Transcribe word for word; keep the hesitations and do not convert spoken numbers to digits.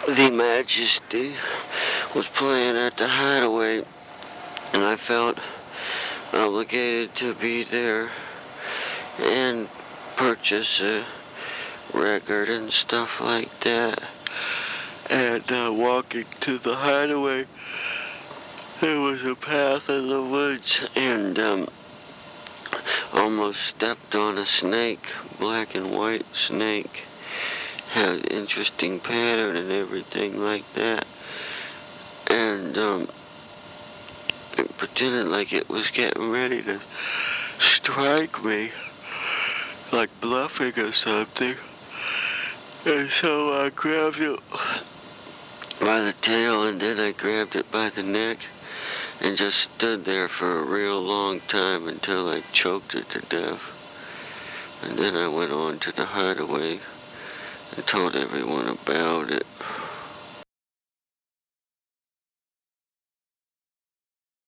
the Majesty was playing at the Hideaway, and I felt obligated to be there and purchase a record and stuff like that. And uh, walking to the Hideaway, there was a path in the woods, and um, almost stepped on a snake, black and white snake. Had an interesting pattern and everything like that. And um, it pretended like it was getting ready to strike me, like bluffing or something. And so I grabbed it by the tail, and then I grabbed it by the neck and just stood there for a real long time until I choked it to death. And then I went on to the Hideaway and told everyone about it.